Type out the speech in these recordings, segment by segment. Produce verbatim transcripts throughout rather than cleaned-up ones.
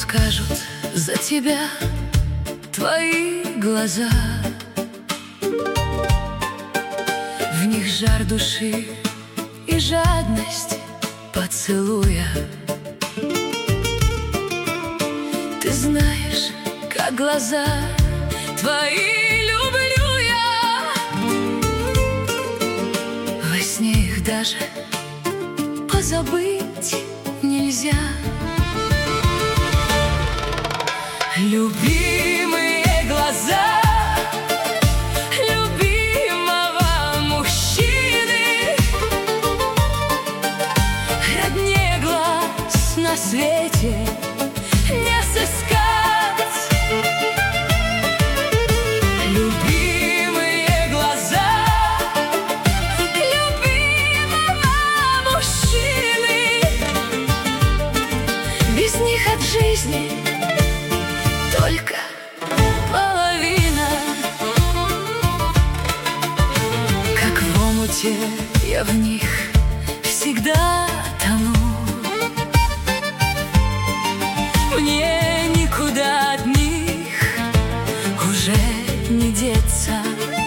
скажут за тебя твои глаза. В них жар души и жадность поцелуя. Ты знаешь, как глаза твои люблю я. Во сне их даже позабыть нельзя. Любимые глаза любимого мужчины, роднее глаз на свете не сыскать. Любимые глаза любимого мужчины, без них от жизни только половина. Как в омуте я в них всегда тону. Мне никуда от них уже не деться.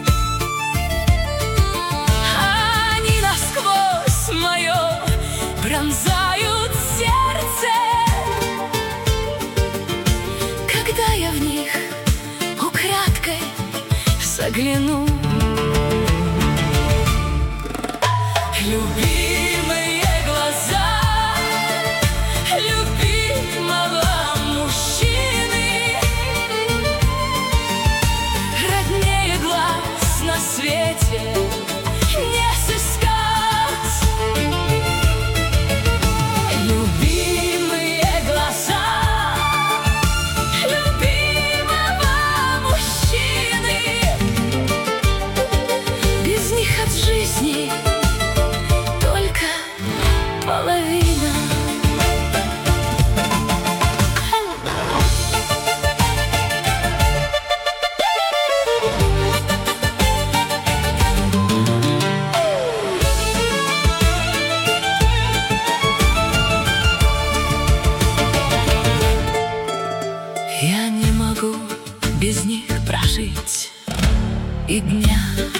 Они насквозь мое пронзают сердце, когда я в них украдкой загляну. Любимые глаза любимого мужчины, роднее глаз на свете не сыскать. Любимые глаза любимого мужчины, без них от жизни только половина. Я не могу без них прожить и дня.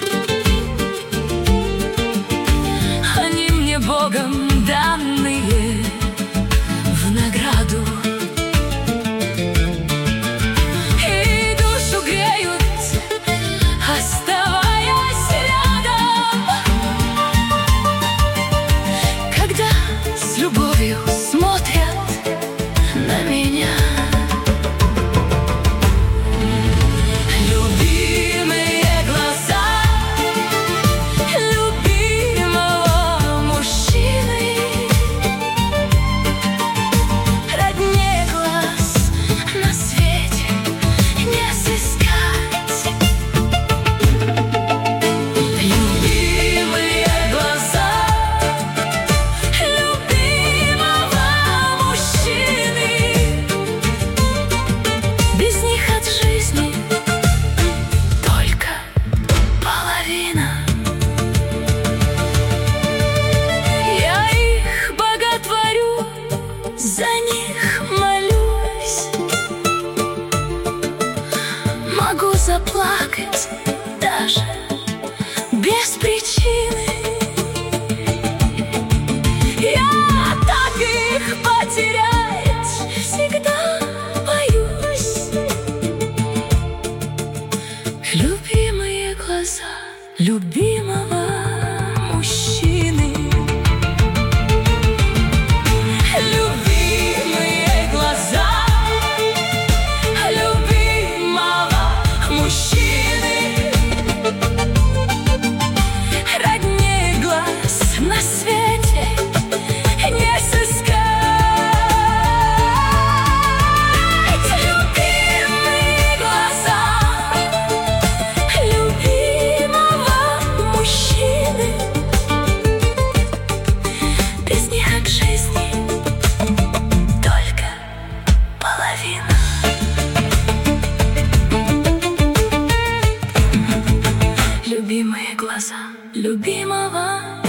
Они мне Богом данные в награду, и душу греют, оставаясь рядом, когда с любовью смотрят на меня. За них молюсь, могу заплакать даже без причины. Я так их потерять всегда боюсь. Любимые глаза любимого мужчины, роднее глаз на свете не сыскать. Любимые глаза любимого мужчины, без них от жизни только половина. Любимые глаза любимого